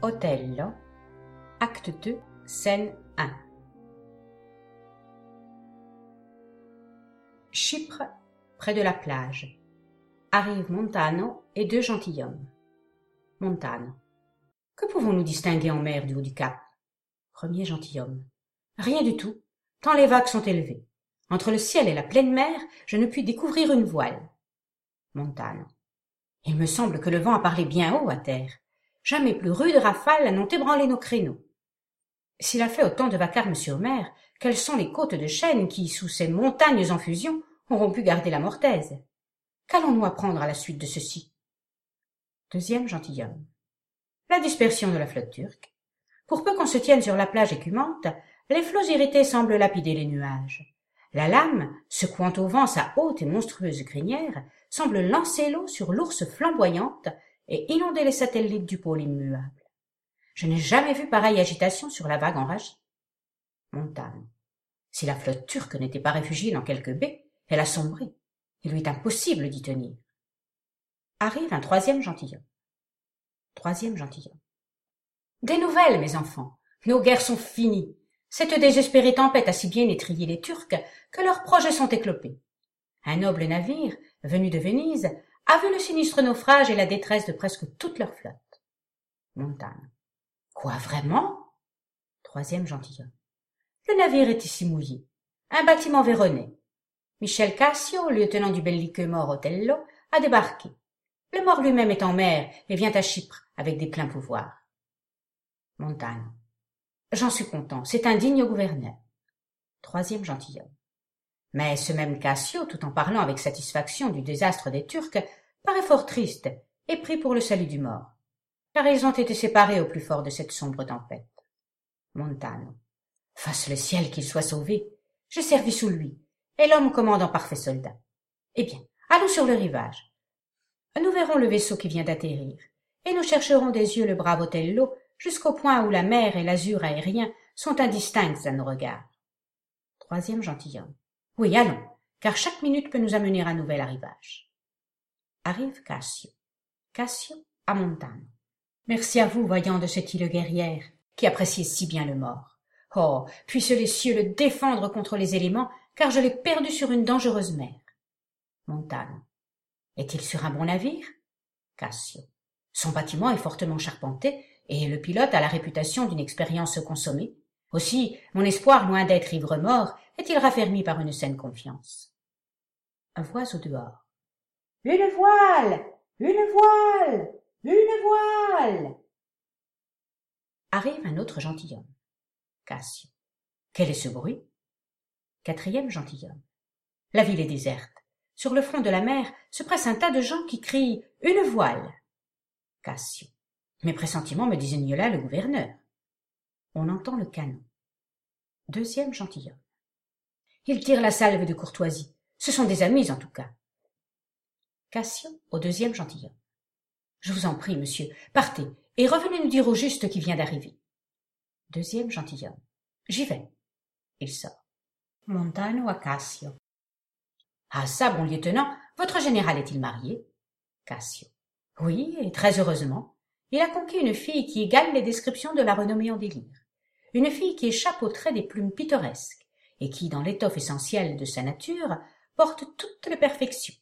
Othello, acte 2, scène 1. Chypre, près de la plage. Arrivent Montano et deux gentilshommes. Montano. Que pouvons-nous distinguer en mer du haut du cap? Premier gentilhomme. Rien du tout, tant les vagues sont élevées. Entre le ciel et la pleine mer, je ne puis découvrir une voile. Montano. Il me semble que le vent a parlé bien haut à terre. Jamais plus rudes rafales n'ont ébranlé nos créneaux. S'il a fait autant de vacarme sur mer, quelles sont les côtes de chêne qui, sous ces montagnes en fusion, auront pu garder la mortaise? Qu'allons-nous apprendre à la suite de ceci? Deuxième gentilhomme. La dispersion de la flotte turque. Pour peu qu'on se tienne sur la plage écumante, les flots irrités semblent lapider les nuages. La lame, secouant au vent sa haute et monstrueuse crinière, semble lancer l'eau sur l'ours flamboyante et inonder les satellites du pôle immuable. Je n'ai jamais vu pareille agitation sur la vague enragée. Montano. Si la flotte turque n'était pas réfugiée dans quelque baie, elle a sombré. Il lui est impossible d'y tenir. Arrive un troisième gentilhomme. Troisième gentilhomme. Des nouvelles, mes enfants. Nos guerres sont finies. Cette désespérée tempête a si bien étrillé les Turcs que leurs projets sont éclopés. Un noble navire, venu de Venise, a vu le sinistre naufrage et la détresse de presque toute leur flotte. Montano. Quoi, vraiment? Troisième gentilhomme. Le navire est ici mouillé. Un bâtiment véronnais. Michel Cassio, lieutenant du belliqueux mort Othello, a débarqué. Le mort lui-même est en mer et vient à Chypre avec des pleins pouvoirs. Montano. J'en suis content, c'est un digne gouverneur. Troisième gentilhomme. Mais ce même Cassio, tout en parlant avec satisfaction du désastre des Turcs, paraît fort triste et prie pour le salut du mort, car ils ont été séparés au plus fort de cette sombre tempête. Montano. Fasse le ciel qu'il soit sauvé. J'ai servi sous lui, et l'homme commande en parfait soldat. Eh bien, allons sur le rivage. Nous verrons le vaisseau qui vient d'atterrir, et nous chercherons des yeux le brave Othello jusqu'au point où la mer et l'azur aérien sont indistincts à nos regards. Troisième gentilhomme. Oui, allons, car chaque minute peut nous amener un nouvel arrivage. Arrive Cassio. Cassio à Montano. Merci à vous, voyant de cette île guerrière, qui appréciez si bien le mort. Oh, puissent les cieux le défendre contre les éléments, car je l'ai perdu sur une dangereuse mer. Montano. Est-il sur un bon navire? Cassio. Son bâtiment est fortement charpenté, et le pilote a la réputation d'une expérience consommée. Aussi, mon espoir, loin d'être ivre-mort, est-il raffermi par une saine confiance. Voix au dehors. Une voile! Une voile! Une voile! Arrive un autre gentilhomme. Cassio. Quel est ce bruit? Quatrième gentilhomme. La ville est déserte. Sur le front de la mer se presse un tas de gens qui crient « Une voile !» Cassio. Mes pressentiments me désignent là le gouverneur. On entend le canon. Deuxième gentilhomme. Ils tirent la salve de courtoisie. Ce sont des amis en tout cas. Cassio au deuxième gentilhomme. Je vous en prie, monsieur, partez et revenez nous dire au juste qui vient d'arriver. Deuxième gentilhomme. J'y vais. Il sort. Montano à Cassio. Ah ça, bon lieutenant, votre général est-il marié? Cassio. Oui, et très heureusement. Il a conquis une fille qui égale les descriptions de la renommée en délire. Une fille qui échappe aux traits des plumes pittoresques, et qui, dans l'étoffe essentielle de sa nature, porte toutes les perfections.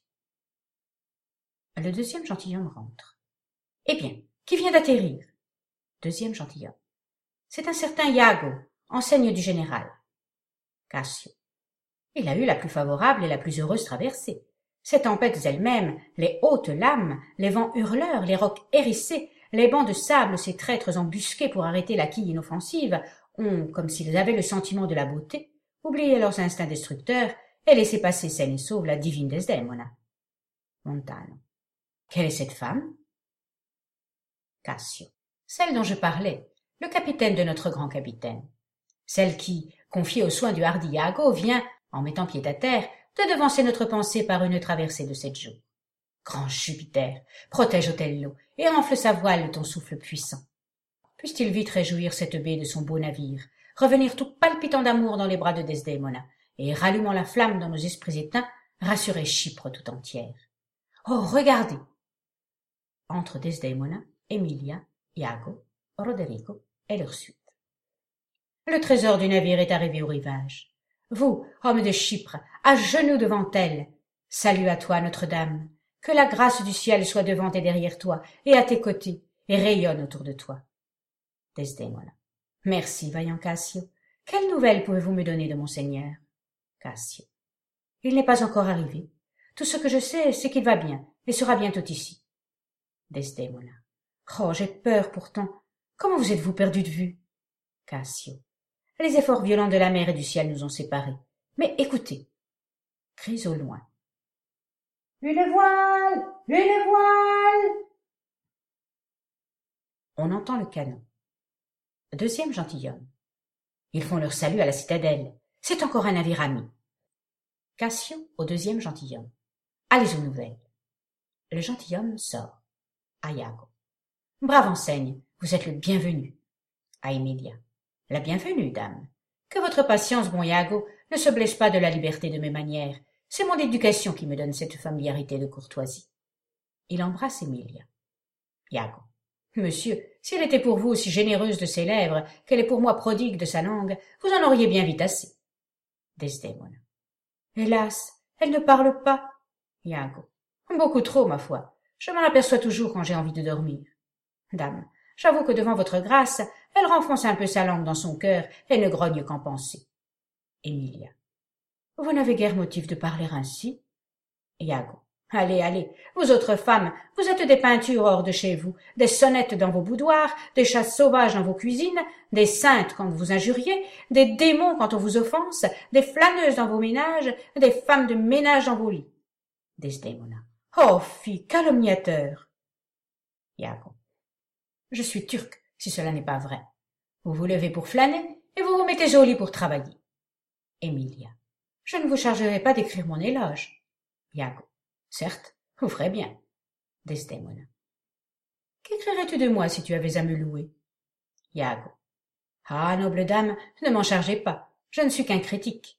Le deuxième gentilhomme rentre. Eh bien, qui vient d'atterrir? Deuxième gentilhomme. C'est un certain Iago, enseigne du général. Cassio. Il a eu la plus favorable et la plus heureuse traversée. Ces tempêtes elles-mêmes, les hautes lames, les vents hurleurs, les rocs hérissés, les bancs de sable, ces traîtres embusqués pour arrêter la quille inoffensive, ont, comme s'ils avaient le sentiment de la beauté, oublié leurs instincts destructeurs et laissé passer saine et sauve la divine Desdemona. Montano. Quelle est cette femme? Cassio. Celle dont je parlais, le capitaine de notre grand capitaine. Celle qui, confiée aux soins du hardi Iago, vient, en mettant pied à terre, de devancer notre pensée par une traversée de 7 jours. Grand Jupiter, protège Othello et enfle sa voile de ton souffle puissant. Puisse-t-il vite réjouir cette baie de son beau navire, revenir tout palpitant d'amour dans les bras de Desdémona, et rallumant la flamme dans nos esprits éteints, rassurer Chypre tout entière. Oh, regardez! Entre Desdémona, Emilia, Iago, Roderigo et leur suite. Le trésor du navire est arrivé au rivage. Vous, homme de Chypre, à genoux devant elle, salut à toi, Notre-Dame. Que la grâce du ciel soit devant et derrière toi, et à tes côtés, et rayonne autour de toi. Desdémona. Merci, vaillant Cassio. Quelle nouvelle pouvez-vous me donner de mon seigneur? Cassio. Il n'est pas encore arrivé. Tout ce que je sais, c'est qu'il va bien, et sera bientôt ici. Desdémona. Oh, j'ai peur pourtant. Comment vous êtes-vous perdu de vue? Cassio. Les efforts violents de la mer et du ciel nous ont séparés. Mais écoutez. Cris au loin. Une voile! Une voile! On entend le canon. Deuxième gentilhomme. Ils font leur salut à la citadelle. C'est encore un navire ami. Cassio au deuxième gentilhomme. Allez aux nouvelles. Le gentilhomme sort. À Iago. Brave enseigne, vous êtes le bienvenu. À Emilia. La bienvenue, dame. Que votre patience, bon Iago, ne se blesse pas de la liberté de mes manières. C'est mon éducation qui me donne cette familiarité de courtoisie. Il embrasse Emilia. Iago. Monsieur, si elle était pour vous aussi généreuse de ses lèvres qu'elle est pour moi prodigue de sa langue, vous en auriez bien vite assez. Desdémona. Hélas, elle ne parle pas. Iago. Beaucoup trop, ma foi. Je m'en aperçois toujours quand j'ai envie de dormir. Dame, j'avoue que devant votre grâce, elle renfonce un peu sa langue dans son cœur et ne grogne qu'en pensée. Emilia. Vous n'avez guère motif de parler ainsi. Iago. Allez, allez, vous autres femmes, vous êtes des peintures hors de chez vous, des sonnettes dans vos boudoirs, des chasses sauvages dans vos cuisines, des saintes quand vous injuriez, des démons quand on vous offense, des flâneuses dans vos ménages, des femmes de ménage dans vos lits. Desdémona. Oh, fille, calomniateur. Iago. Je suis turc, si cela n'est pas vrai. Vous vous levez pour flâner, et vous vous mettez au lit pour travailler. Emilia. Je ne vous chargerai pas d'écrire mon éloge. Iago. Certes, vous ferez bien. Desdémona. Qu'écrirais-tu de moi si tu avais à me louer? Iago. Ah, noble dame, ne m'en chargez pas, je ne suis qu'un critique.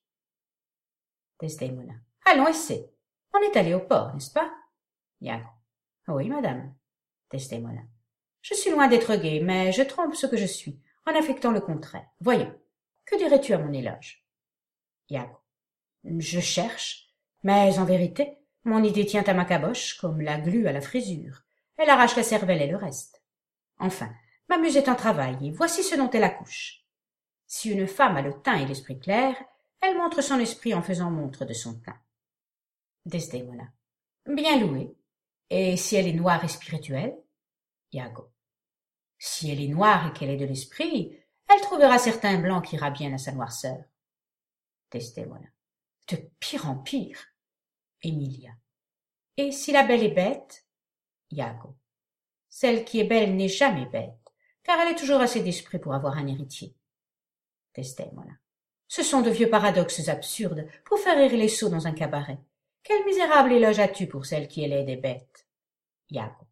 Desdémona. Allons, essaie. On est allé au port, n'est-ce pas? Iago. Oui, madame. Desdémona. Je suis loin d'être gai, mais je trompe ce que je suis, en affectant le contraire. Voyons, que dirais-tu à mon éloge? Iago. Je cherche, mais en vérité, mon idée tient à ma caboche comme la glu à la frisure. Elle arrache la cervelle et le reste. Enfin, ma muse est en travail, et voici ce dont elle accouche. Si une femme a le teint et l'esprit clair, elle montre son esprit en faisant montre de son teint. Desdémona. Bien loué. Et si elle est noire et spirituelle? Iago. Si elle est noire et qu'elle ait de l'esprit, elle trouvera certain blanc qui ira bien à sa noirceur. Desdémona. De pire en pire. Emilia. Et si la belle est bête? Iago. Celle qui est belle n'est jamais bête, car elle est toujours assez d'esprit pour avoir un héritier. Desdémona. Ce sont de vieux paradoxes absurdes pour faire rire les sots dans un cabaret. Quel misérable éloge as-tu pour celle qui est laide et bête? Iago.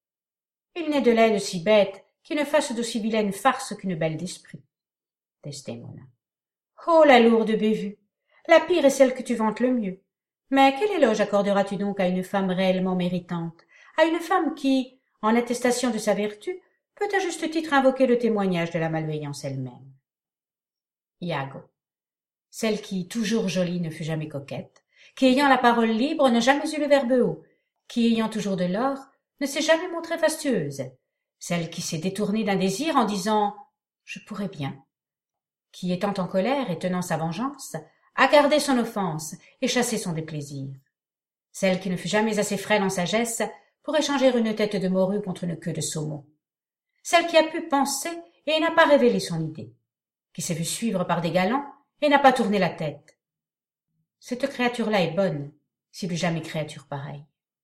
Il n'est de laide si bête qui ne fasse d'aussi vilaine farce qu'une belle d'esprit. Desdémona. Oh, la lourde bévue! La pire est celle que tu vantes le mieux. Mais quel éloge accorderas-tu donc à une femme réellement méritante, à une femme qui, en attestation de sa vertu, peut à juste titre invoquer le témoignage de la malveillance elle-même? Iago. Celle qui, toujours jolie, ne fut jamais coquette, qui, ayant la parole libre, n'a jamais eu le verbe haut, qui, ayant toujours de l'or, ne s'est jamais montrée fastueuse, celle qui s'est détournée d'un désir en disant « je pourrais bien », qui, étant en colère et tenant sa vengeance, a gardé son offense et chassé son déplaisir, celle qui ne fut jamais assez frêle en sagesse pour échanger une tête de morue contre une queue de saumon, celle qui a pu penser et n'a pas révélé son idée, qui s'est vue suivre par des galants et n'a pas tourné la tête. Cette créature-là est bonne, s'il eut jamais créature pareille.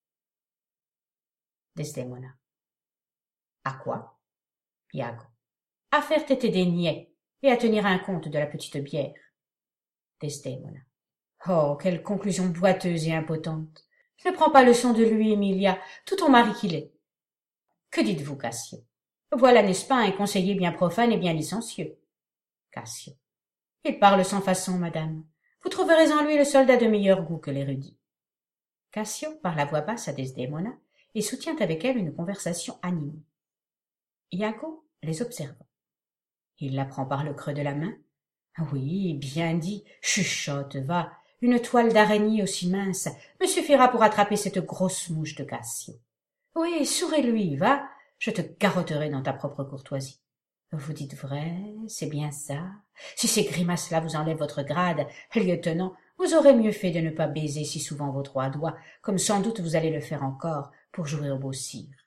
Desdémona. À quoi? Iago. À faire têter des niais et à tenir un compte de la petite bière. Desdémona. Oh, quelle conclusion boiteuse et impotente! Ne prends pas leçon de lui, Emilia, tout ton mari qu'il est. Que dites-vous, Cassio? Voilà, n'est-ce pas, un conseiller bien profane et bien licencieux? Cassio. Il parle sans façon, madame. Vous trouverez en lui le soldat de meilleur goût que l'érudit. Cassio parle à voix basse à Desdémona et soutient avec elle une conversation animée. Iago les observant. Il la prend par le creux de la main. Oui, bien dit, chuchote, va. Une toile d'araignée aussi mince me suffira pour attraper cette grosse mouche de Cassio. Oui, souris-lui, va, je te garrotterai dans ta propre courtoisie. Vous dites vrai, c'est bien ça. Si ces grimaces-là vous enlèvent votre grade, lieutenant, vous aurez mieux fait de ne pas baiser si souvent vos 3 doigts, comme sans doute vous allez le faire encore pour jouer au beau sire.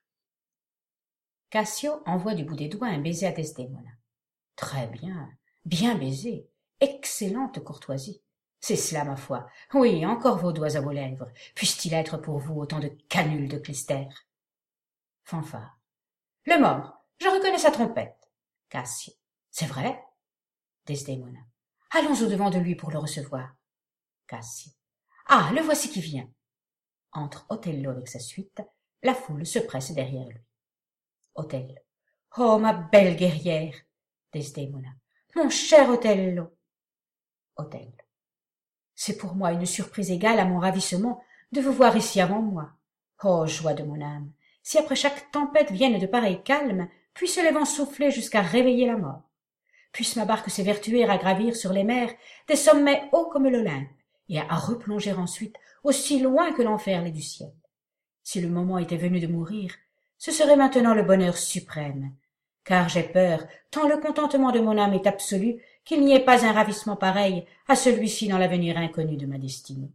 Cassio envoie du bout des doigts un baiser à Desdémona. Très bien, bien baisé, excellente courtoisie. C'est cela, ma foi. Oui, encore vos doigts à vos lèvres. Puisse-t-il être pour vous autant de canules de Clyster. Fanfare. Le mort, je reconnais sa trompette. Cassio. C'est vrai? Desdémona. Allons au-devant de lui pour le recevoir. Cassio. Ah, le voici qui vient. Entre Othello avec sa suite, la foule se presse derrière lui. Othello. Oh, ma belle guerrière. Desdémona. Mon cher Othello. Othello. C'est pour moi une surprise égale à mon ravissement de vous voir ici avant moi. Oh, joie de mon âme, si après chaque tempête viennent de pareils calmes, puisse le vent souffler jusqu'à réveiller la mort. Puisse ma barque s'évertuer à gravir sur les mers des sommets hauts comme l'Olympe, et à replonger ensuite aussi loin que l'enfer l'est du ciel. Si le moment était venu de mourir, ce serait maintenant le bonheur suprême, car j'ai peur, tant le contentement de mon âme est absolu, qu'il n'y ait pas un ravissement pareil à celui-ci dans l'avenir inconnu de ma destinée.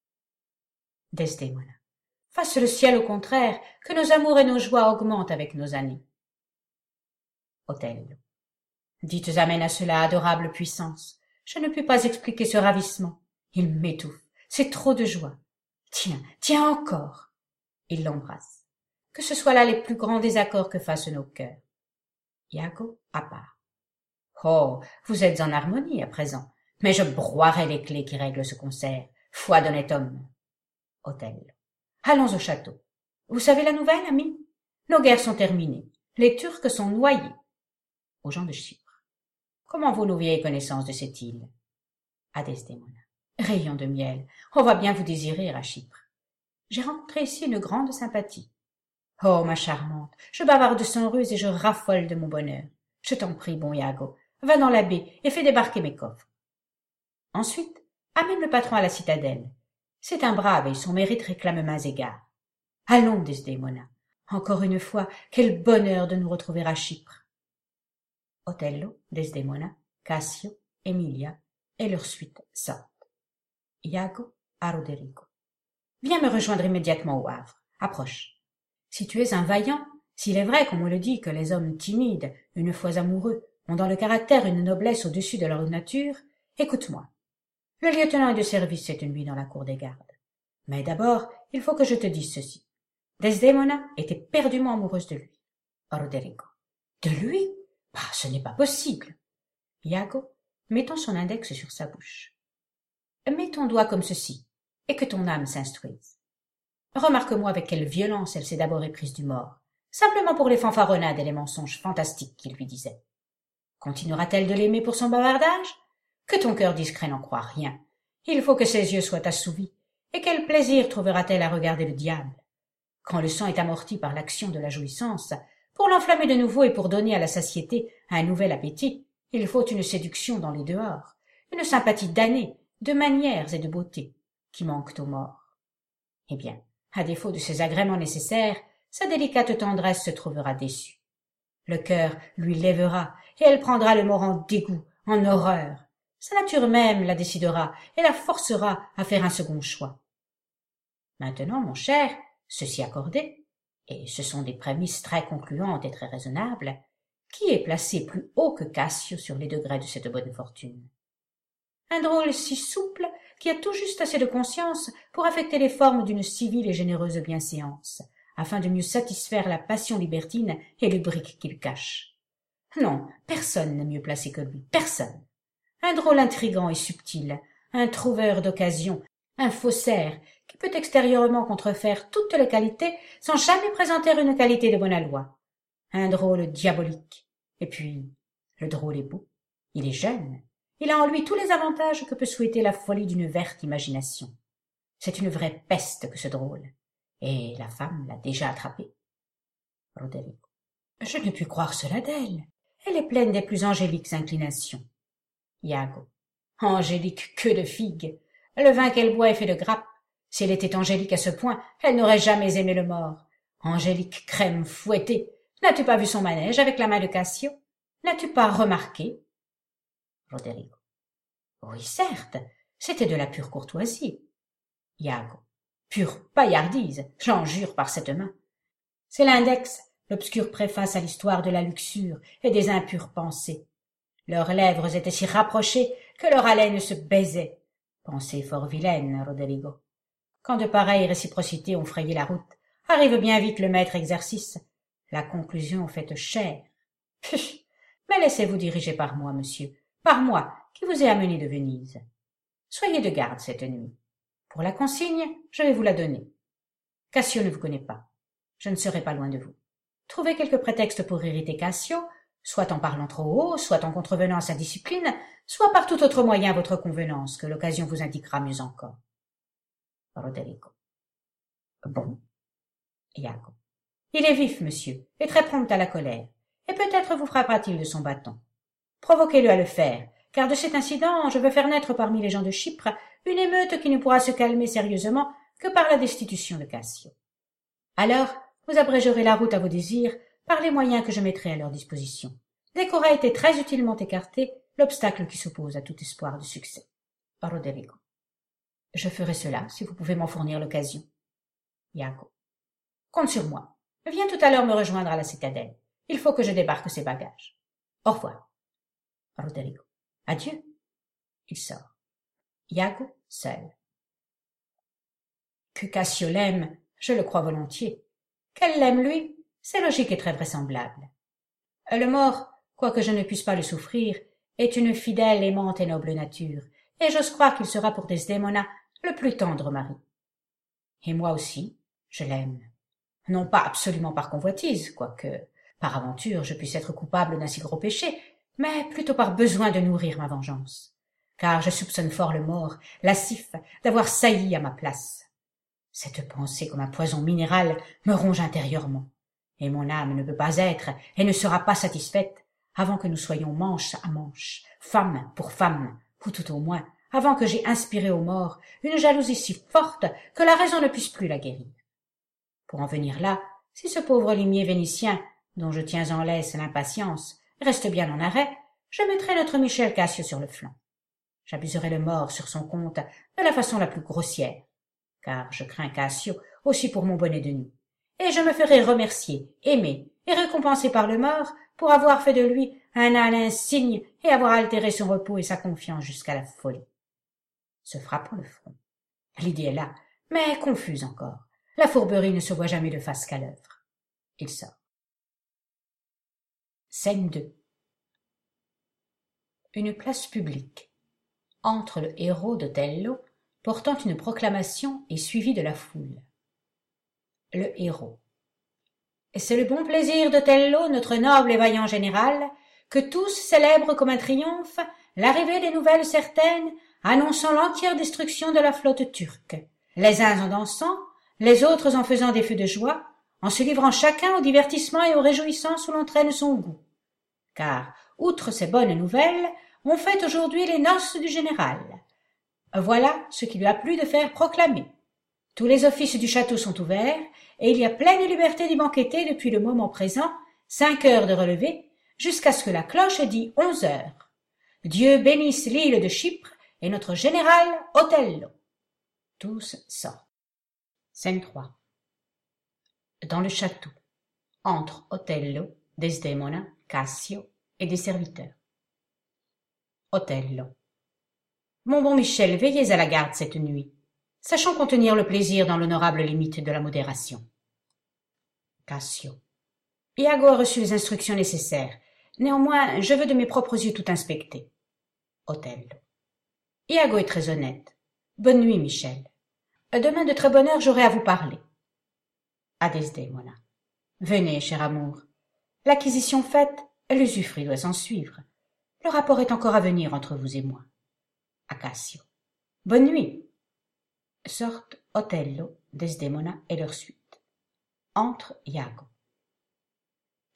Desdémona. Fasse le ciel au contraire, que nos amours et nos joies augmentent avec nos années. Othello. Dites amène à cela, adorable puissance. Je ne puis pas expliquer ce ravissement. Il m'étouffe. C'est trop de joie. Tiens, tiens encore. Il l'embrasse. Que ce soit là les plus grands désaccords que fassent nos cœurs. Iago à part. Oh, vous êtes en harmonie à présent, mais je broierai les clés qui règlent ce concert. Foi d'honnête homme. Othello. Allons au château. Vous savez la nouvelle, ami? Nos guerres sont terminées. Les Turcs sont noyés. Aux gens de Chypre. Comment vaut nos vieilles connaissances de cette île? À Desdémona. Rayon de miel, on va bien vous désirer à Chypre. J'ai rencontré ici une grande sympathie. Oh, ma charmante, je bavarde sans ruse et je raffole de mon bonheur. Je t'en prie, bon Iago, va dans la baie et fais débarquer mes coffres. Ensuite, amène le patron à la citadelle. C'est un brave et son mérite réclame mains égards. Allons, Desdémona. Encore une fois, quel bonheur de nous retrouver à Chypre. Othello, Desdémona, Cassio, Emilia et leur suite sortent. Iago à Roderigo. Viens me rejoindre immédiatement au Havre. Approche. Si tu es un vaillant, s'il est vrai qu'on me le dit que les hommes timides, une fois amoureux, ont dans le caractère une noblesse au-dessus de leur nature, écoute-moi. Le lieutenant est de service cette nuit dans la cour des gardes. Mais d'abord, il faut que je te dise ceci. Desdémona était perdument amoureuse de lui. Roderigo. De lui? Bah, ce n'est pas possible. Iago, mettant son index sur sa bouche. Mets ton doigt comme ceci, et que ton âme s'instruise. Remarque-moi avec quelle violence elle s'est d'abord éprise du mort, simplement pour les fanfaronnades et les mensonges fantastiques qu'il lui disait. Continuera-t-elle de l'aimer pour son bavardage? Que ton cœur discret n'en croit rien. Il faut que ses yeux soient assouvis. Et quel plaisir trouvera-t-elle à regarder le diable? Quand le sang est amorti par l'action de la jouissance, pour l'enflammer de nouveau et pour donner à la satiété un nouvel appétit, il faut une séduction dans les dehors, une sympathie damnée, de manières et de beauté, qui manquent aux morts. Eh bien, à défaut de ces agréments nécessaires, sa délicate tendresse se trouvera déçue. Le cœur lui lèvera, et elle prendra le mort en dégoût, en horreur. Sa nature même la décidera et la forcera à faire un second choix. Maintenant, mon cher, ceci accordé, et ce sont des prémices très concluantes et très raisonnables, qui est placé plus haut que Cassio sur les degrés de cette bonne fortune? Un drôle si souple qui a tout juste assez de conscience pour affecter les formes d'une civile et généreuse bienséance, afin de mieux satisfaire la passion libertine et le brick qu'il cache. Non, personne n'est mieux placé que lui, personne. Un drôle intrigant et subtil, un trouveur d'occasion, un faussaire qui peut extérieurement contrefaire toutes les qualités sans jamais présenter une qualité de bonne aloi. Un drôle diabolique. Et puis, le drôle est beau, il est jeune, il a en lui tous les avantages que peut souhaiter la folie d'une verte imagination. C'est une vraie peste que ce drôle, et la femme l'a déjà attrapé. Roderigo. Je ne puis croire cela d'elle. Elle est pleine des plus angéliques inclinations. Iago. Angélique, que de figues. Le vin qu'elle boit est fait de grappes. Si elle était angélique à ce point, elle n'aurait jamais aimé le mort. Angélique crème fouettée. N'as-tu pas vu son manège avec la main de Cassio? N'as-tu pas remarqué? Roderigo. Oui, certes, c'était de la pure courtoisie. Iago. Pure paillardise, j'en jure par cette main. C'est l'index, l'obscure préface à l'histoire de la luxure et des impures pensées. Leurs lèvres étaient si rapprochées que leur haleine se baisait. Pensée fort vilaine, Roderigo. Quand de pareilles réciprocités ont frayé la route, arrive bien vite le maître exercice. La conclusion faite chère. Pfff, mais laissez-vous diriger par moi, monsieur, par moi, qui vous ai amené de Venise. Soyez de garde cette nuit. Pour la consigne, je vais vous la donner. Cassio ne vous connaît pas. Je ne serai pas loin de vous. Trouvez quelque prétexte pour irriter Cassio, soit en parlant trop haut, soit en contrevenant à sa discipline, soit par tout autre moyen à votre convenance, que l'occasion vous indiquera mieux encore. Roderigo. Bon. Iago. Il est vif, monsieur, et très prompt à la colère, et peut-être vous frappera-t-il de son bâton. Provoquez-le à le faire, car de cet incident je veux faire naître parmi les gens de Chypre une émeute qui ne pourra se calmer sérieusement que par la destitution de Cassio. Alors, vous abrégerez la route à vos désirs par les moyens que je mettrai à leur disposition, dès qu'aura été très utilement écarté l'obstacle qui s'oppose à tout espoir de succès. Roderigo. Je ferai cela si vous pouvez m'en fournir l'occasion. Iago. Compte sur moi. Viens tout à l'heure me rejoindre à la citadelle. Il faut que je débarque ces bagages. Au revoir. Roderigo. Adieu. Il sort. Iago, seul. Que Cassio l'aime, je le crois volontiers. Qu'elle l'aime, lui, c'est logique et très vraisemblable. Le mort, quoique je ne puisse pas le souffrir, est une fidèle, aimante et noble nature, et j'ose croire qu'il sera pour Desdémona le plus tendre mari. Et moi aussi, je l'aime. Non pas absolument par convoitise, quoique, par aventure, je puisse être coupable d'un si gros péché, mais plutôt par besoin de nourrir ma vengeance. Car je soupçonne fort le mort, lascif, d'avoir sailli à ma place. Cette pensée comme un poison minéral me ronge intérieurement, et mon âme ne peut pas être et ne sera pas satisfaite avant que nous soyons manche à manche, femme, ou tout au moins, avant que j'aie inspiré aux morts une jalousie si forte que la raison ne puisse plus la guérir. Pour en venir là, si ce pauvre limier vénitien, dont je tiens en laisse l'impatience, reste bien en arrêt, je mettrai notre Michel Cassio sur le flanc. J'abuserai le mort sur son compte de la façon la plus grossière, car je crains Cassio aussi pour mon bonnet de nuit, et je me ferai remercier, aimer et récompenser par le mort pour avoir fait de lui un âne insigne et avoir altéré son repos et sa confiance jusqu'à la folie. Se frappant le front. L'idée est là, mais confuse encore. La fourberie ne se voit jamais de face qu'à l'œuvre. Il sort. Scène 2. Une place publique. Entre le héros d'Othello, portant une proclamation et suivi de la foule. Le héros. C'est le bon plaisir d'Othello, notre noble et vaillant général, que tous célèbrent comme un triomphe l'arrivée des nouvelles certaines annonçant l'entière destruction de la flotte turque, les uns en dansant, les autres en faisant des feux de joie, en se livrant chacun au divertissement et aux réjouissances où l'entraîne son goût. Car, outre ces bonnes nouvelles, on fête aujourd'hui les noces du général. Voilà ce qui lui a plu de faire proclamer. Tous les offices du château sont ouverts, et il y a pleine liberté d'y banqueter depuis le moment présent, 5 heures de relevé, jusqu'à ce que la cloche ait dit 11 heures. Dieu bénisse l'île de Chypre et notre général Othello. Tous sortent. Scène 3. Dans le château, entre Othello, Desdémona, Cassio et des serviteurs. Othello. Mon bon Michel, veillez à la garde cette nuit. Sachons contenir le plaisir dans l'honorable limite de la modération. Cassio. Iago a reçu les instructions nécessaires. Néanmoins, je veux de mes propres yeux tout inspecter. Othello. Iago est très honnête. Bonne nuit, Michel. Demain de très bonne heure, j'aurai à vous parler. À Desdémona. Venez, cher amour. L'acquisition faite, l'usufruit doit s'en suivre. Le rapport est encore à venir entre vous et moi. À Cassio. Bonne nuit. Sortent Othello, Desdémona et leur suite. Entre Iago.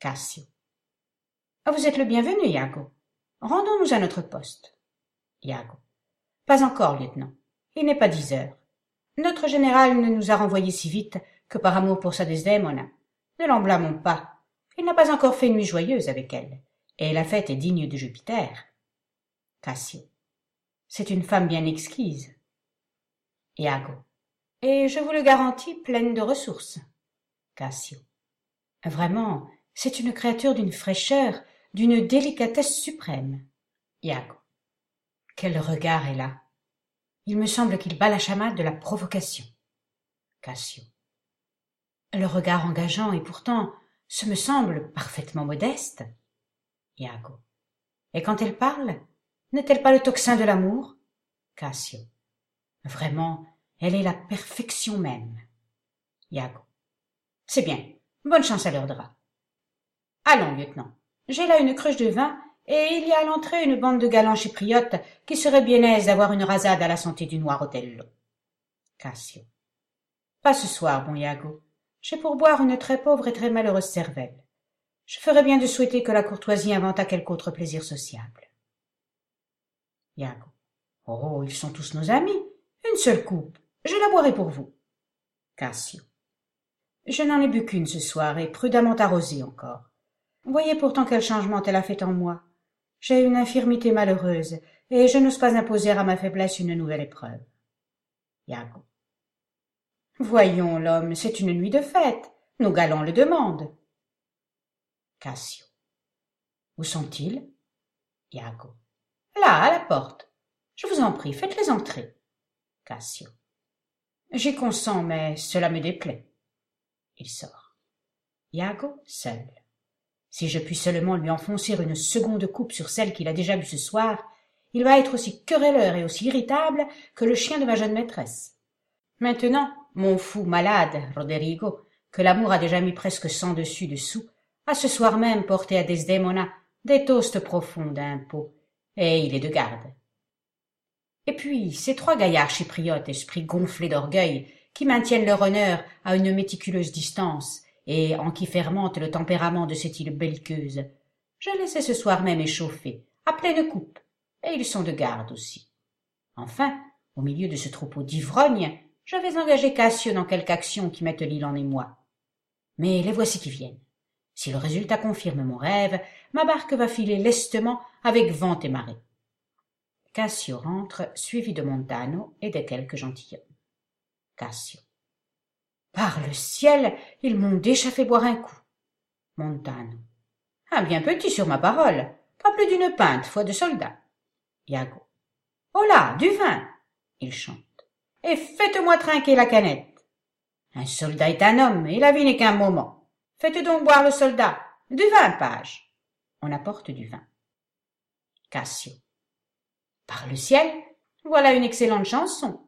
Cassio. Vous êtes le bienvenu, Iago. Rendons-nous à notre poste. Iago. Pas encore, lieutenant. Il n'est pas 10 heures. Notre général ne nous a renvoyés si vite que par amour pour sa Desdémona. Ne l'en blâmons pas. Il n'a pas encore fait une nuit joyeuse avec elle, et la fête est digne de Jupiter. Cassio. C'est une femme bien exquise. Iago. Et je vous le garantis, pleine de ressources. Cassio. Vraiment, c'est une créature d'une fraîcheur, d'une délicatesse suprême. Iago. Quel regard est là! Il me semble qu'il bat la chamade de la provocation. Cassio. Le regard engageant et pourtant, ce me semble parfaitement modeste. Iago. Et quand elle parle, n'est-elle pas le tocsin de l'amour? Cassio. Vraiment, elle est la perfection même. Iago. C'est bien, bonne chance à leurs draps. Allons, lieutenant, j'ai là une cruche de vin, et il y a à l'entrée une bande de galants chypriotes qui seraient bien aises d'avoir une rasade à la santé du noir Othello. Cassio. Pas ce soir, bon Iago. J'ai pour boire une très pauvre et très malheureuse cervelle. Je ferais bien de souhaiter que la courtoisie inventât quelque autre plaisir sociable. Iago. Oh, ils sont tous nos amis. Une seule coupe. Je la boirai pour vous. Cassio. Je n'en ai bu qu'une ce soir, et prudemment arrosée encore. Voyez pourtant quel changement elle a fait en moi. J'ai une infirmité malheureuse, et je n'ose pas imposer à ma faiblesse une nouvelle épreuve. Iago. Voyons, l'homme, c'est une nuit de fête. Nos galants le demandent. Cassio. Où sont-ils? Iago. Là, à la porte. Je vous en prie, faites-les entrer. Cassio. J'y consens, mais cela me déplaît. Il sort. Iago, seul. Si je puis seulement lui enfoncer une seconde coupe sur celle qu'il a déjà bue ce soir, il va être aussi querelleur et aussi irritable que le chien de ma jeune maîtresse. Maintenant, mon fou malade, Roderigo, que l'amour a déjà mis presque sans dessus dessous, a ce soir même porté à Desdémona des toasts profonds d'un pot, et il est de garde. Et puis, ces 3 gaillards chypriotes, esprits gonflés d'orgueil, qui maintiennent leur honneur à une méticuleuse distance, et en qui fermente le tempérament de cette île belliqueuse, je les ai ce soir même échauffés, à pleine coupe, et ils sont de garde aussi. Enfin, au milieu de ce troupeau d'ivrognes, je vais engager Cassio dans quelque action qui mette l'île en émoi. Mais les voici qui viennent. Si le résultat confirme mon rêve, ma barque va filer lestement avec vent et marée. Cassio rentre, suivi de Montano et de quelques gentilshommes. Cassio. Par le ciel, ils m'ont déjà fait boire un coup. Montano. Un bien petit sur ma parole, pas plus d'une pinte, foi de soldat. Iago. Oh là, du vin! Il chante. Et faites-moi trinquer la canette. Un soldat est un homme, et la vie n'est qu'un moment. Faites donc boire le soldat. Du vin, page. On apporte du vin. Cassio. Par le ciel, voilà une excellente chanson.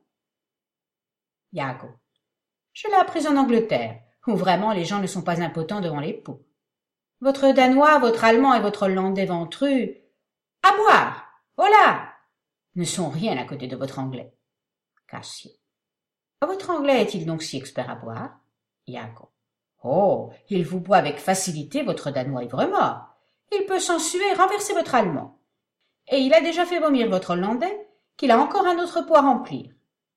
Iago. Je l'ai apprise en Angleterre, où vraiment les gens ne sont pas impotents devant les pots. Votre Danois, votre Allemand et votre Hollandais ventru, à boire, holà, ne sont rien à côté de votre Anglais. Cassio. Votre Anglais est-il donc si expert à boire? Iago. Oh, il vous boit avec facilité votre Danois ivre-mort. Il peut sans suer renverser votre Allemand. Et il a déjà fait vomir votre Hollandais, qu'il a encore un autre pot à remplir.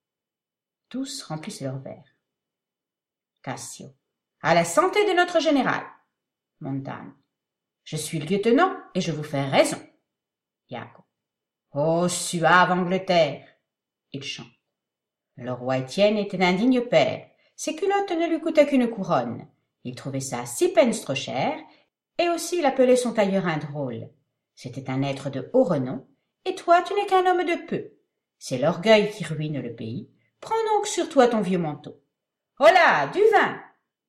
Tous remplissent leurs verres. Cassio. À la santé de notre général. Montano. Je suis lieutenant et je vous fais raison. Iago. Ô suave Angleterre. Il chante. Le roi Étienne était un digne père. Ses culottes ne lui coûtaient qu'une couronne. Il trouvait ça 6 pence trop cher, et aussi il appelait son tailleur un drôle. C'était un être de haut renom, et toi tu n'es qu'un homme de peu. C'est l'orgueil qui ruine le pays. Prends donc sur toi ton vieux manteau. Holà, du vin!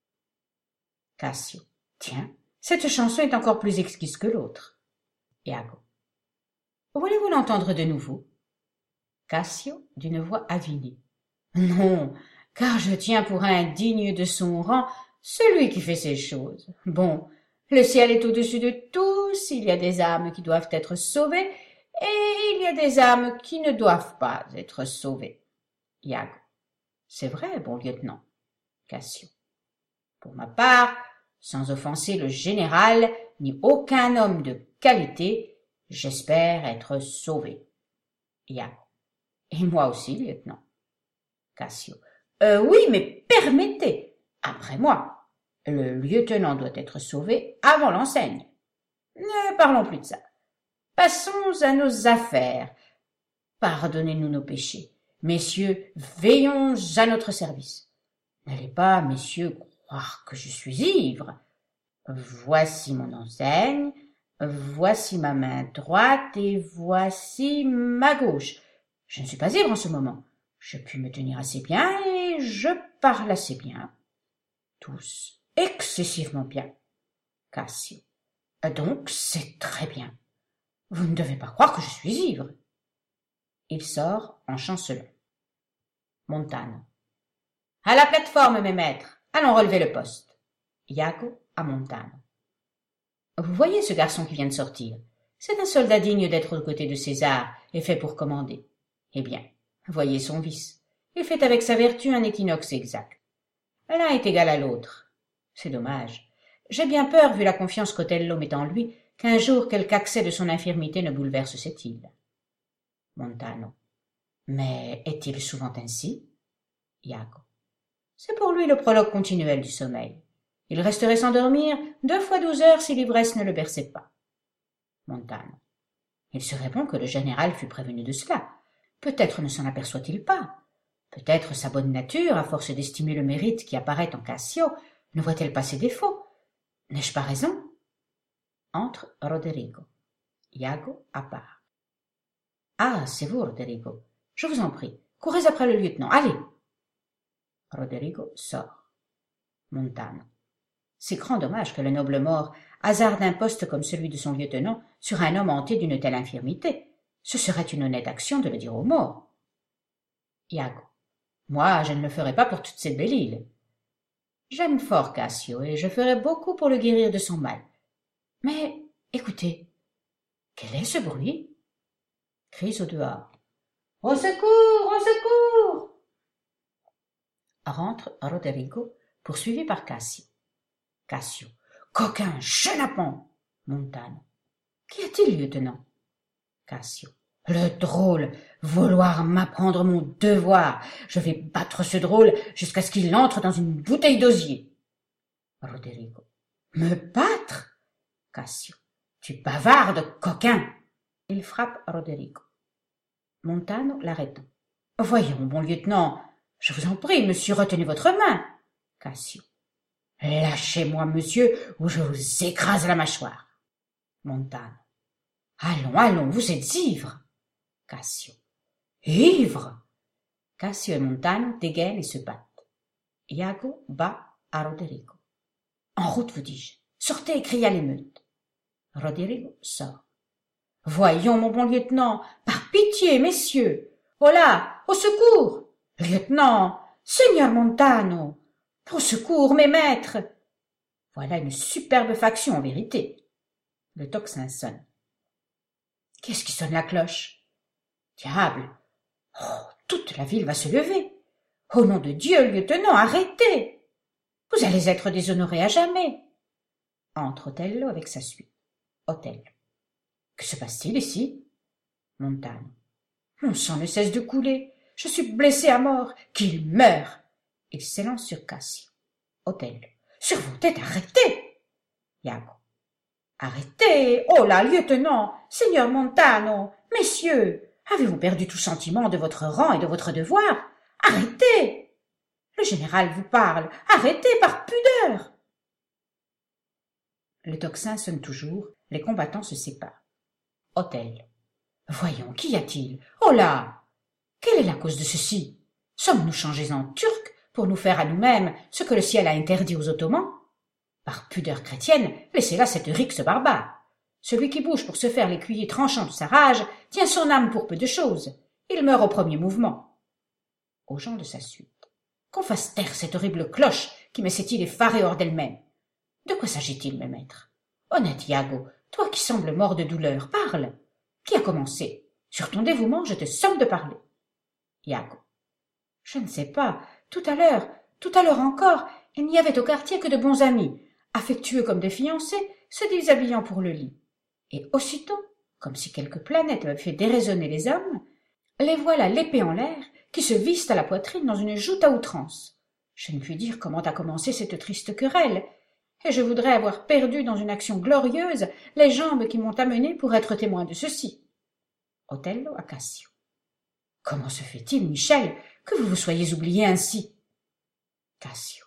Cassio. Tiens, cette chanson est encore plus exquise que l'autre. Iago. Voulez-vous l'entendre de nouveau? Cassio, d'une voix avinée. Non, car je tiens pour indigne de son rang celui qui fait ces choses. Bon, le ciel est au-dessus de tous, il y a des âmes qui doivent être sauvées, et il y a des âmes qui ne doivent pas être sauvées. Iago. C'est vrai, bon lieutenant. Cassio. Pour ma part, Sans offenser le général ni aucun homme de qualité, j'espère être sauvé. Iago. Et moi aussi, lieutenant. Cassio. Oui, mais permettez. Après moi, le lieutenant doit être sauvé avant l'enseigne. Ne parlons plus de ça. Passons à nos affaires. Pardonnez-nous nos péchés. Messieurs, veillons à notre service. N'allez pas, messieurs, croire que je suis ivre. Voici mon enseigne, voici ma main droite et voici ma gauche. Je ne suis pas ivre en ce moment. Je puis me tenir assez bien et je parle assez bien. Tous excessivement bien. Cassio. Donc c'est très bien. Vous ne devez pas croire que je suis ivre. Il sort en chancelant. Montano. À la plateforme, mes maîtres. Allons relever le poste. Iago à Montano. Vous voyez ce garçon qui vient de sortir. C'est un soldat digne d'être aux côtés de César et fait pour commander. Eh bien, voyez son vice. Il fait avec sa vertu un équinoxe exact. L'un est égal à l'autre. C'est dommage. J'ai bien peur, vu la confiance qu'Othello met en lui, qu'un jour quelque accès de son infirmité ne bouleverse cette île. Montano. Mais est-il souvent ainsi? Iago. C'est pour lui le prologue continuel du sommeil. Il resterait sans dormir 2 fois 12 heures si l'ivresse ne le berçait pas. Montano. Il serait bon que le général fût prévenu de cela. Peut-être ne s'en aperçoit-il pas. Peut-être sa bonne nature, à force d'estimer le mérite qui apparaît en Cassio, ne voit-elle pas ses défauts. N'ai-je pas raison? Entre Roderigo. Iago à part. Ah, c'est vous, Roderigo. Je vous en prie, courez après le lieutenant. Allez. Roderigo sort. Montano. C'est grand dommage que le noble mort hasarde un poste comme celui de son lieutenant sur un homme hanté d'une telle infirmité. Ce serait une honnête action de le dire au mort. Iago. Moi, je ne le ferai pas pour toute cette belle île. J'aime fort Cassio, et je ferai beaucoup pour le guérir de son mal. Mais, écoutez, quel est ce bruit? Cris au dehors. Au secours! Au secours! Rentre Roderigo, poursuivi par Cassio. Cassio. Coquin, chenapan! Montano. Qu'y a-t-il, lieutenant? Cassio. Le drôle, vouloir m'apprendre mon devoir. Je vais battre ce drôle jusqu'à ce qu'il entre dans une bouteille d'osier. Roderigo. Me battre? Cassio. Tu bavardes, coquin! Il frappe Roderigo. Montano l'arrêtant. Voyons, bon lieutenant, je vous en prie, monsieur, retenez votre main. Cassio. Lâchez-moi, monsieur, ou je vous écrase la mâchoire. Montano. Allons, allons, vous êtes ivre. Cassio. Ivre? Cassio et Montano dégainent et se battent. Iago bat à Roderigo. En route, vous dis-je. Sortez et criez à l'émeute. Roderigo sort. Voyons, mon bon lieutenant, par pitié, messieurs. Oh là, au secours! Lieutenant, seigneur Montano, au secours, mes maîtres! Voilà une superbe faction, en vérité. Le tocsin sonne. Qu'est-ce qui sonne la cloche? Diable! Oh, toute la ville va se lever. Au nom de Dieu, lieutenant, arrêtez! Vous allez être déshonoré à jamais. Entre Othello avec sa suite. Othello. Que se passe-t-il ici? Montano. Mon sang ne cesse de couler. Je suis blessé à mort. Qu'il meure! Il s'élance sur Cassio. Othello. Sur vos têtes, arrêtez! Iago. Arrêtez! Oh là, lieutenant! Seigneur Montano! Messieurs! Avez-vous perdu tout sentiment de votre rang et de votre devoir? Arrêtez! Le général vous parle. Arrêtez par pudeur! Le tocsin sonne toujours. Les combattants se séparent. Othello. Voyons, qu'y a-t-il? Oh là! Quelle est la cause de ceci? Sommes-nous changés en Turcs pour nous faire à nous-mêmes ce que le ciel a interdit aux Ottomans? Par pudeur chrétienne, laissez là cette rixe barbare. Celui qui bouge pour se faire l'écuyer tranchant de sa rage tient son âme pour peu de choses. Il meurt au premier mouvement. Aux gens de sa suite. Qu'on fasse taire cette horrible cloche qui met cette île effarée hors d'elle-même. De quoi s'agit-il, mes maîtres? Honnête Iago, toi qui sembles mort de douleur, parle. Qui a commencé? Sur ton dévouement, je te somme de parler. Iago. Je ne sais pas. Tout à l'heure encore, il n'y avait au quartier que de bons amis. affectueux comme des fiancés, se déshabillant pour le lit. Et aussitôt, comme si quelque planète avait fait déraisonner les hommes, les voilà l'épée en l'air, qui se vissent à la poitrine dans une joute à outrance. Je ne puis dire comment a commencé cette triste querelle, et je voudrais avoir perdu dans une action glorieuse les jambes qui m'ont amené pour être témoin de ceci. Othello à Cassio. Comment se fait-il, Michel, que vous vous soyez oublié ainsi? Cassio.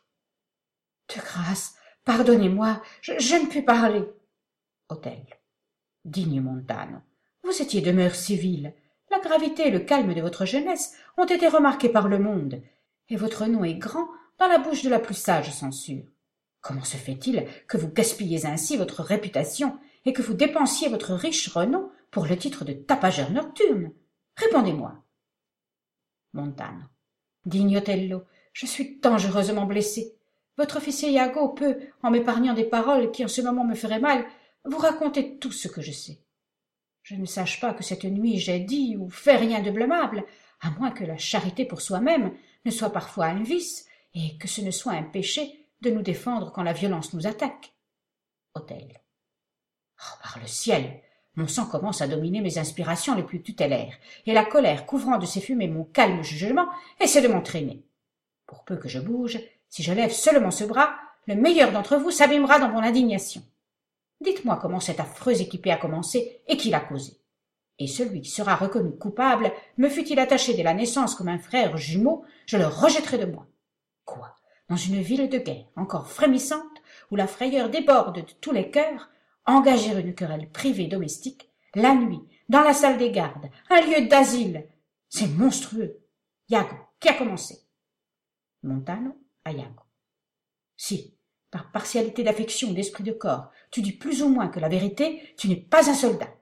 De grâce, pardonnez-moi, je ne puis parler. Othello. Digne Montano, vous étiez de mœurs civiles. La gravité et le calme de votre jeunesse ont été remarqués par le monde, et votre nom est grand dans la bouche de la plus sage censure. Comment se fait-il que vous gaspilliez ainsi votre réputation et que vous dépensiez votre riche renom pour le titre de tapageur nocturne? Répondez-moi. Montano. Digne Othello, je suis dangereusement blessé. Votre officier Iago peut, en m'épargnant des paroles qui en ce moment me feraient mal, vous raconter tout ce que je sais. Je ne sache pas que cette nuit j'ai dit ou fait rien de blâmable, à moins que la charité pour soi-même ne soit parfois un vice, et que ce ne soit un péché de nous défendre quand la violence nous attaque. Othello. Oh, par le ciel! Mon sang commence à dominer mes inspirations les plus tutélaires, et la colère couvrant de ses fumées mon calme jugement essaie de m'entraîner. Pour peu que je bouge, si je lève seulement ce bras, le meilleur d'entre vous s'abîmera dans mon indignation. Dites-moi comment cette affreuse équipée a commencé et qui l'a causée. Et celui qui sera reconnu coupable, me fût-il attaché dès la naissance comme un frère jumeau, je le rejetterai de moi. Quoi? Dans une ville de guerre encore frémissante, où la frayeur déborde de tous les cœurs, engager une querelle privée domestique, la nuit, dans la salle des gardes, un lieu d'asile, c'est monstrueux. Iago, qui a commencé? Montano à Iago. Si, par partialité d'affection ou d'esprit de corps, tu dis plus ou moins que la vérité, tu n'es pas un soldat.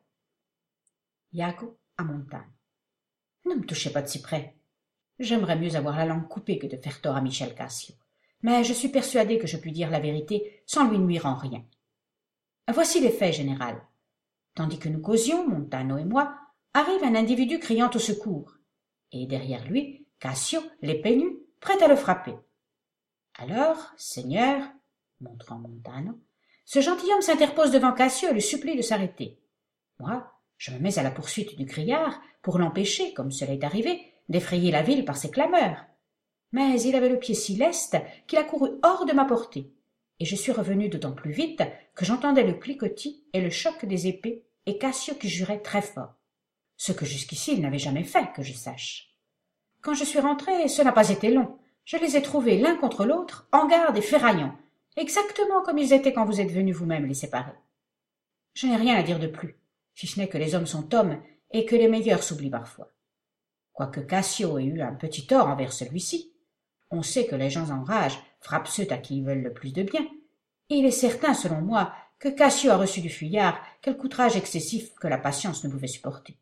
Iago à Montano. Ne me touchez pas de si près. J'aimerais mieux avoir la langue coupée que de faire tort à Michel Cassio, mais je suis persuadé que je puis dire la vérité sans lui nuire en rien. Voici les faits, général. Tandis que nous causions, Montano et moi, arrive un individu criant au secours, et derrière lui, Cassio, l'épée nue, prêt à le frapper. Alors, seigneur, montrant Montano, ce gentilhomme s'interpose devant Cassio et le supplie de s'arrêter. Moi, je me mets à la poursuite du criard pour l'empêcher, comme cela est arrivé, d'effrayer la ville par ses clameurs. Mais il avait le pied si leste qu'il a couru hors de ma portée, et je suis revenu d'autant plus vite que j'entendais le cliquetis et le choc des épées et Cassio qui jurait très fort, ce que jusqu'ici il n'avait jamais fait, que je sache. Quand je suis rentré, ce n'a pas été long. Je les ai trouvés l'un contre l'autre, en garde et ferraillant, exactement comme ils étaient quand vous êtes venus vous-même les séparer. Je n'ai rien à dire de plus, si ce n'est que les hommes sont hommes et que les meilleurs s'oublient parfois. Quoique Cassio ait eu un petit tort envers celui-ci, on sait que les gens en rage frappent ceux à qui ils veulent le plus de bien, et il est certain, selon moi, que Cassio a reçu du fuyard quelque outrage excessif que la patience ne pouvait supporter.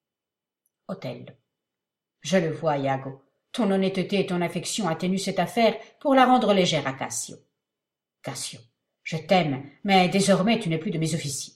Othello. Je le vois, Iago. Ton honnêteté et ton affection atténuent cette affaire pour la rendre légère à Cassio. Cassio. Je t'aime, mais désormais tu n'es plus de mes officiers.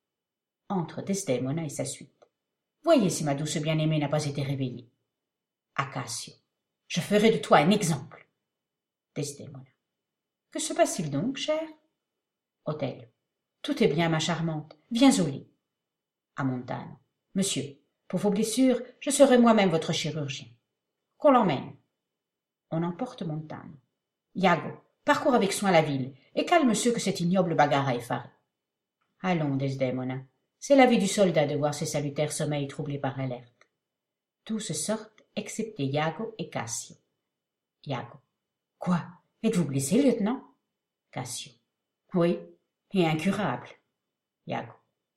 Entre Desdémona et sa suite. Voyez si ma douce bien-aimée n'a pas été réveillée. À Cassio. Je ferai de toi un exemple. Desdémona. Que se passe-t-il donc, cher? Othello. Tout est bien, ma charmante. Viens au lit. À Montano. Monsieur, pour vos blessures, je serai moi-même votre chirurgien. Qu'on l'emmène. On emporte Montano. Iago, parcours avec soin la ville, et calme ceux que cette ignoble bagarre a effarés. Allons, Desdémona. C'est la vie du soldat de voir ses salutaires sommeils troublés par l'alerte. Tous sortent, excepté Iago et Cassio. Iago. Quoi? Êtes-vous blessé, lieutenant? Cassio. Oui, et incurable. Iago.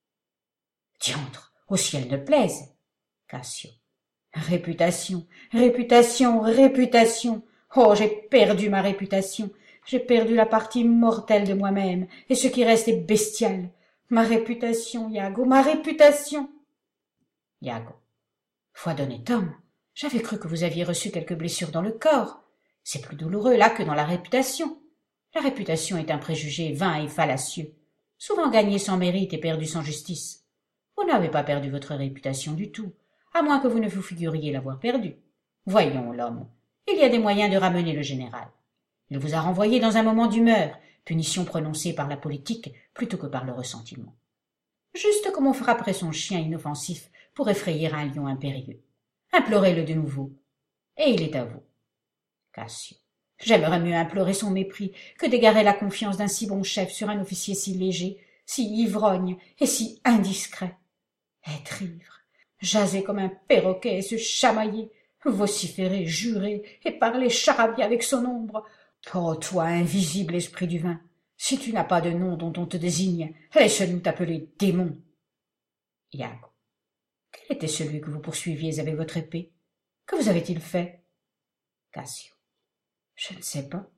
Diantre, au ciel ne plaise. Cassio. Réputation, réputation, réputation. Oh, j'ai perdu ma réputation. J'ai perdu la partie mortelle de moi-même, et ce qui reste est bestial. Ma réputation, Iago, ma réputation. Iago. Foi d'honnête homme, j'avais cru que vous aviez reçu quelque blessure dans le corps. C'est plus douloureux là que dans la réputation. La réputation est un préjugé vain et fallacieux, souvent gagné sans mérite et perdu sans justice. Vous n'avez pas perdu votre réputation du tout, à moins que vous ne vous figuriez l'avoir perdue. Voyons, l'homme, il y a des moyens de ramener le général. Il vous a renvoyé dans un moment d'humeur, punition prononcée par la politique plutôt que par le ressentiment. Juste comme on frapperait son chien inoffensif pour effrayer un lion impérieux. Implorez-le de nouveau, et il est à vous. Cassio. J'aimerais mieux implorer son mépris que d'égarer la confiance d'un si bon chef sur un officier si léger, si ivrogne et si indiscret. Être ivre, jaser comme un perroquet et se chamailler, vociférer, jurer et parler charabia avec son ombre. Oh, toi, invisible esprit du vin, si tu n'as pas de nom dont on te désigne, laisse-nous t'appeler démon. Iago. Quel était celui que vous poursuiviez avec votre épée? Que vous avait-il fait? Cassio. Je ne sais pas.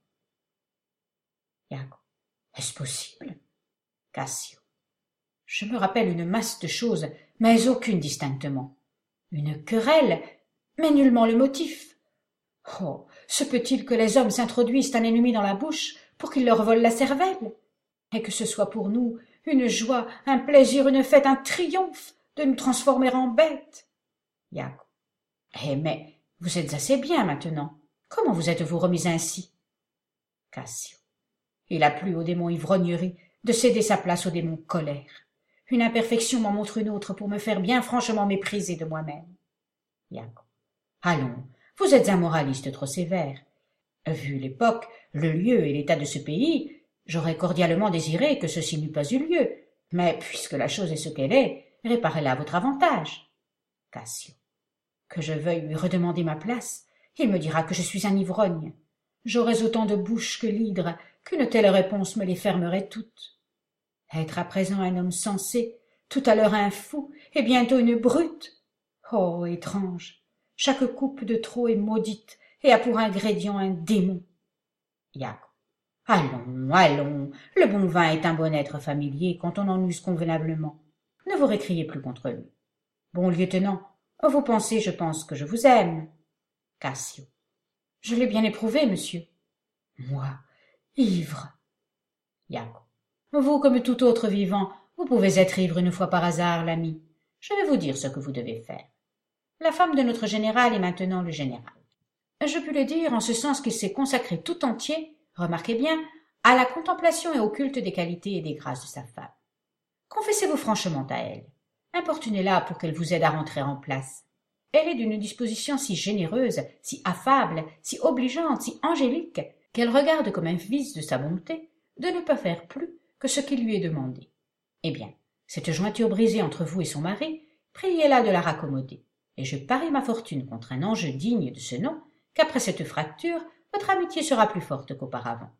Iago. Est-ce possible? Cassio. Je me rappelle une masse de choses, mais aucune distinctement. Une querelle, mais nullement le motif. Oh, se peut-il que les hommes s'introduisent un ennemi dans la bouche pour qu'il leur vole la cervelle, et que ce soit pour nous une joie, un plaisir, une fête, un triomphe de nous transformer en bêtes? Iago. Eh, mais vous êtes assez bien maintenant. Comment vous êtes-vous remis ainsi? Cassio. Il a plu au démon ivrognerie de céder sa place au démon colère. Une imperfection m'en montre une autre pour me faire bien franchement mépriser de moi-même. Iago. Allons, vous êtes un moraliste trop sévère. Vu l'époque, le lieu et l'état de ce pays, j'aurais cordialement désiré que ceci n'eût pas eu lieu, mais puisque la chose est ce qu'elle est, réparez-la à votre avantage. Cassio. Que je veuille lui redemander ma place, il me dira que je suis un ivrogne. J'aurais autant de bouche que l'hydre, qu'une telle réponse me les fermerait toutes. Être à présent un homme sensé, tout à l'heure un fou, et bientôt une brute. Oh, étrange! Chaque coupe de trop est maudite, et a pour ingrédient un démon. Iago. Allons, allons, le bon vin est un bon être familier quand on en use convenablement. Ne vous récriez plus contre lui. Bon lieutenant, vous pensez, je pense, que je vous aime. Cassio. Je l'ai bien éprouvé, monsieur. Moi, ivre. Iago. Vous, comme tout autre vivant, vous pouvez être ivre une fois par hasard, l'ami. Je vais vous dire ce que vous devez faire. La femme de notre général est maintenant le général. Je puis le dire en ce sens qu'il s'est consacré tout entier, remarquez bien, à la contemplation et au culte des qualités et des grâces de sa femme. Confessez-vous franchement à elle. Importunez-la pour qu'elle vous aide à rentrer en place. Elle est d'une disposition si généreuse, si affable, si obligeante, si angélique, qu'elle regarde comme un vice de sa bonté de ne pas faire plus que ce qui lui est demandé. Eh bien, cette jointure brisée entre vous et son mari, priez-la de la raccommoder, et je parie ma fortune contre un enjeu digne de ce nom, qu'après cette fracture, votre amitié sera plus forte qu'auparavant.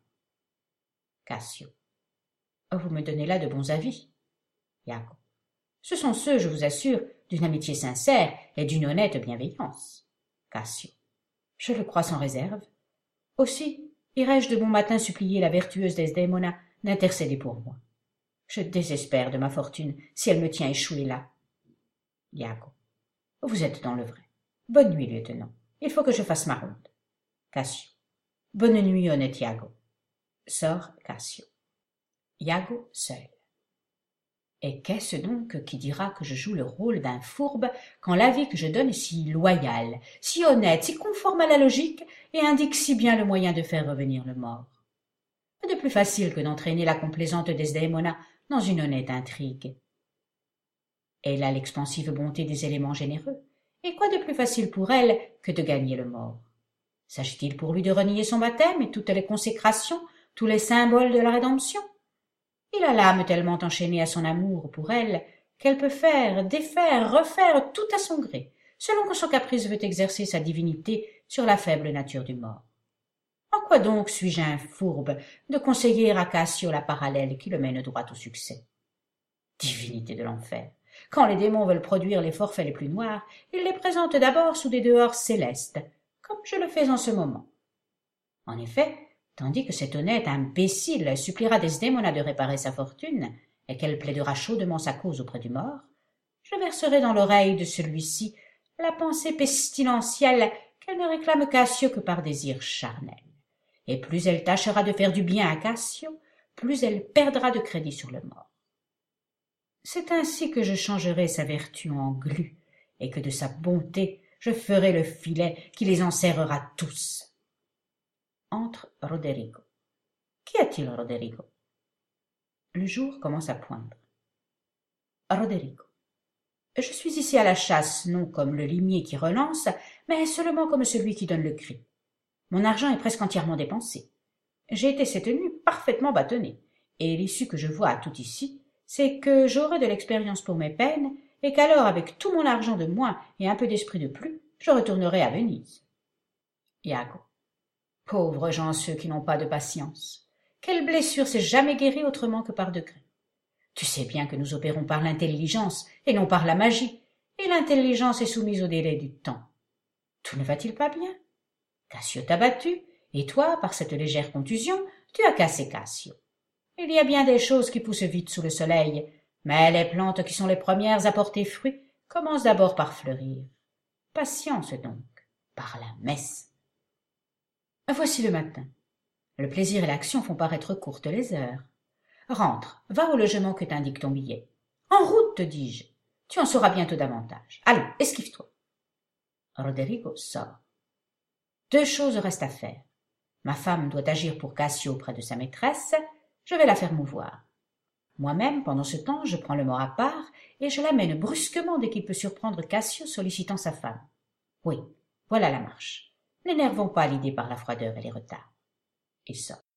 Cassio. Vous me donnez là de bons avis. Iago. Ce sont ceux, je vous assure, d'une amitié sincère et d'une honnête bienveillance. Cassio. Je le crois sans réserve. Aussi, irai-je de bon matin supplier la vertueuse Desdémona d'intercéder pour moi. Je désespère de ma fortune si elle me tient échoué là. Iago. Vous êtes dans le vrai. Bonne nuit, lieutenant. Il faut que je fasse ma ronde. Cassio. Bonne nuit, honnête Iago. Sort Cassio. Iago seul. Et qu'est-ce donc qui dira que je joue le rôle d'un fourbe quand l'avis que je donne est si loyal, si honnête, si conforme à la logique et indique si bien le moyen de faire revenir le mort? Quoi de plus facile que d'entraîner la complaisante Desdémona dans une honnête intrigue? Elle a l'expansive bonté des éléments généreux, et quoi de plus facile pour elle que de gagner le mort? S'agit-il pour lui de renier son baptême et toutes les consécrations, tous les symboles de la rédemption? Il a l'âme tellement enchaînée à son amour pour elle qu'elle peut faire, défaire, refaire tout à son gré, selon que son caprice veut exercer sa divinité sur la faible nature du mort. En quoi donc suis-je un fourbe de conseiller à Cassio la parallèle qui le mène droit au succès? Divinité de l'enfer! Quand les démons veulent produire les forfaits les plus noirs, ils les présentent d'abord sous des dehors célestes, comme je le fais en ce moment. En effet, tandis que cet honnête imbécile suppliera Desdémona de réparer sa fortune, et qu'elle plaidera chaudement sa cause auprès du mort, je verserai dans l'oreille de celui-ci la pensée pestilentielle qu'elle ne réclame Cassio que par désir charnel. Et plus elle tâchera de faire du bien à Cassio, plus elle perdra de crédit sur le mort. C'est ainsi que je changerai sa vertu en glu, et que de sa bonté je ferai le filet qui les enserrera tous. Entre Roderigo. Qu'y a-t-il, Roderigo? Le jour commence à poindre. Roderigo. Je suis ici à la chasse, non comme le limier qui relance, mais seulement comme celui qui donne le cri. Mon argent est presque entièrement dépensé. J'ai été cette nuit parfaitement bâtonné, et l'issue que je vois à tout ici, c'est que j'aurai de l'expérience pour mes peines, et qu'alors, avec tout mon argent de moins et un peu d'esprit de plus, je retournerai à Venise. Iago. Pauvres gens ceux qui n'ont pas de patience. Quelle blessure s'est jamais guérie autrement que par degrés? Tu sais bien que nous opérons par l'intelligence et non par la magie, et l'intelligence est soumise au délai du temps. Tout ne va-t-il pas bien? Cassio t'a battu, et toi, par cette légère contusion, tu as cassé Cassio. Il y a bien des choses qui poussent vite sous le soleil, mais les plantes qui sont les premières à porter fruit commencent d'abord par fleurir. Patience donc, par la messe. Voici le matin. Le plaisir et l'action font paraître courtes les heures. Rentre, va au logement que t'indique ton billet. En route, te dis-je. Tu en sauras bientôt davantage. Allons, esquive-toi. Roderigo sort. 2 choses restent à faire. Ma femme doit agir pour Cassio auprès de sa maîtresse. Je vais la faire mouvoir. Moi-même, pendant ce temps, je prends le mort à part et je l'amène brusquement dès qu'il peut surprendre Cassio sollicitant sa femme. Oui, voilà la marche. N'énervons pas l'idée par la froideur et les retards. Il sort.